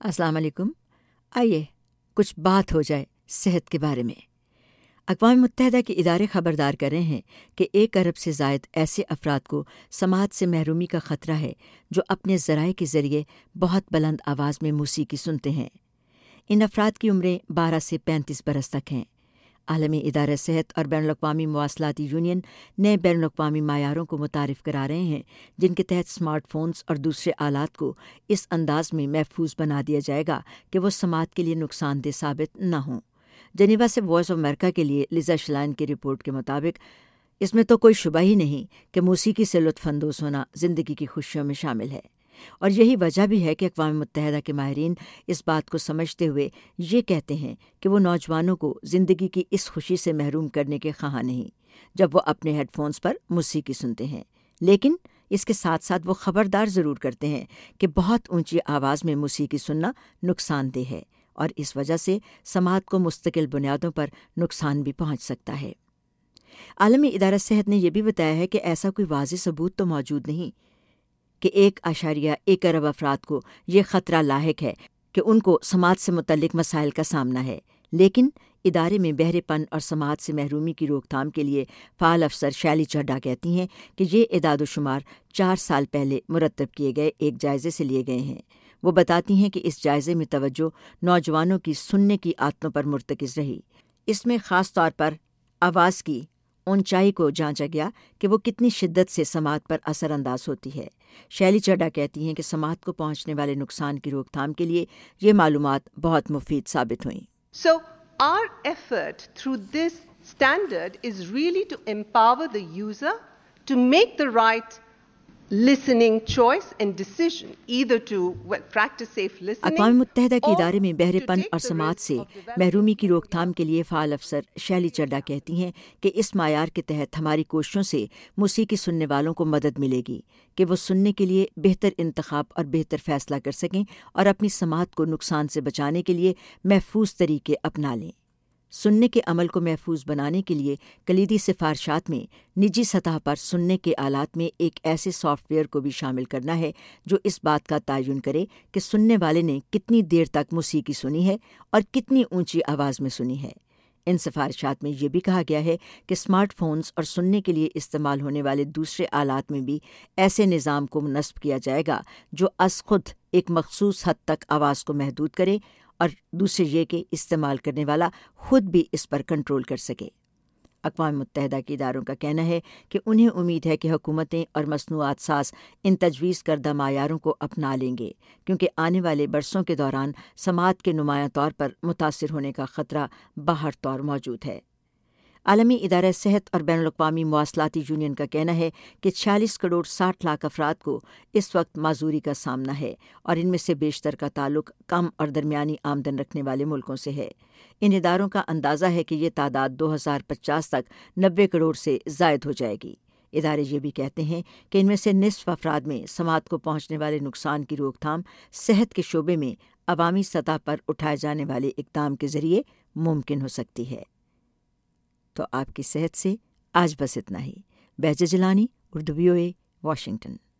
السلام علیکم۔ آئیے کچھ بات ہو جائے صحت کے بارے میں۔ اقوام متحدہ کے ادارے خبردار کر رہے ہیں کہ 1 ارب سے زائد ایسے افراد کو سماعت سے محرومی کا خطرہ ہے جو اپنے ذرائع کے ذریعے بہت بلند آواز میں موسیقی سنتے ہیں۔ ان افراد کی عمریں 12 سے 35 برس تک ہیں۔ عالمی ادارہ صحت اور بین الاقوامی مواصلاتی یونین نئے بین الاقوامی معیاروں کو متعارف کرا رہے ہیں جن کے تحت اسمارٹ فونز اور دوسرے آلات کو اس انداز میں محفوظ بنا دیا جائے گا کہ وہ سماعت کے لیے نقصان دہ ثابت نہ ہوں۔ جنیوا سے وائس آف امریکہ کے لیے لیزا شلائن کی رپورٹ کے مطابق اس میں تو کوئی شبہ ہی نہیں کہ موسیقی سے لطف اندوز ہونا زندگی کی خوشیوں میں شامل ہے، اور یہی وجہ بھی ہے کہ اقوام متحدہ کے ماہرین اس بات کو سمجھتے ہوئے یہ کہتے ہیں کہ وہ نوجوانوں کو زندگی کی اس خوشی سے محروم کرنے کے خواہاں نہیں جب وہ اپنے ہیڈ فونز پر موسیقی سنتے ہیں، لیکن اس کے ساتھ ساتھ وہ خبردار ضرور کرتے ہیں کہ بہت اونچی آواز میں موسیقی سننا نقصان دہ ہے اور اس وجہ سے سماعت کو مستقل بنیادوں پر نقصان بھی پہنچ سکتا ہے۔ عالمی ادارہ صحت نے یہ بھی بتایا ہے کہ ایسا کوئی واضح ثبوت تو موجود نہیں کہ 1.1 ارب افراد کو یہ خطرہ لاحق ہے کہ ان کو سماعت سے متعلق مسائل کا سامنا ہے، لیکن ادارے میں بہرے پن اور سماعت سے محرومی کی روک تھام کے لیے فعال افسر شیلی چڈھا کہتی ہیں کہ یہ اعداد و شمار 4 سال پہلے مرتب کیے گئے ایک جائزے سے لیے گئے ہیں۔ وہ بتاتی ہیں کہ اس جائزے میں توجہ نوجوانوں کی سننے کی عادتوں پر مرتکز رہی۔ اس میں خاص طور پر آواز کی اونچائی کو جانچا گیا کہ وہ کتنی شدت سے سماعت پر اثر انداز ہوتی ہے۔ شیلی چڈھا کہتی ہیں کہ سماعت کو پہنچنے والے نقصان کی روک تھام کے لیے یہ معلومات بہت مفید ثابت ہوئیں۔ So our effort through this standard is really to empower the user to make the right listening choice and decision, either to practice safe listening. اقوام متحدہ کے ادارے میں بہرے پن اور سماعت سے محرومی کی روک تھام کے لیے فعال افسر شیلی چڈھا کہتی ہیں کہ اس معیار کے تحت ہماری کوششوں سے موسیقی سننے والوں کو مدد ملے گی کہ وہ سننے کے لیے بہتر انتخاب اور بہتر فیصلہ کر سکیں اور اپنی سماعت کو نقصان سے بچانے کے لیے محفوظ طریقے اپنا لیں۔ سننے کے عمل کو محفوظ بنانے کے لیے کلیدی سفارشات میں نجی سطح پر سننے کے آلات میں ایک ایسے سافٹ ویئر کو بھی شامل کرنا ہے جو اس بات کا تعین کرے کہ سننے والے نے کتنی دیر تک موسیقی سنی ہے اور کتنی اونچی آواز میں سنی ہے۔ ان سفارشات میں یہ بھی کہا گیا ہے کہ اسمارٹ فونز اور سننے کے لیے استعمال ہونے والے دوسرے آلات میں بھی ایسے نظام کو نصب کیا جائے گا جو از خود ایک مخصوص حد تک آواز کو محدود کرے، اور دوسرے یہ کہ استعمال کرنے والا خود بھی اس پر کنٹرول کر سکے۔ اقوام متحدہ کے اداروں کا کہنا ہے کہ انہیں امید ہے کہ حکومتیں اور مصنوعات ساز ان تجویز کردہ معیاروں کو اپنا لیں گے، کیونکہ آنے والے برسوں کے دوران سماعت کے نمایاں طور پر متاثر ہونے کا خطرہ باہر طور موجود ہے۔ عالمی ادارہ صحت اور بین الاقوامی مواصلاتی یونین کا کہنا ہے کہ 46 کروڑ 60 لاکھ افراد کو اس وقت معذوری کا سامنا ہے، اور ان میں سے بیشتر کا تعلق کم اور درمیانی آمدن رکھنے والے ملکوں سے ہے۔ ان اداروں کا اندازہ ہے کہ یہ تعداد 2050 تک 90 کروڑ سے زائد ہو جائے گی۔ ادارے یہ بھی کہتے ہیں کہ ان میں سے نصف افراد میں سماعت کو پہنچنے والے نقصان کی روک تھام صحت کے شعبے میں عوامی سطح پر اٹھائے جانے والے اقدام کے ذریعے ممکن ہو سکتی ہے۔ تو آپ کی صحت سے آج بس اتنا ہی۔ Behja Jilani, Urdu VOA، Washington.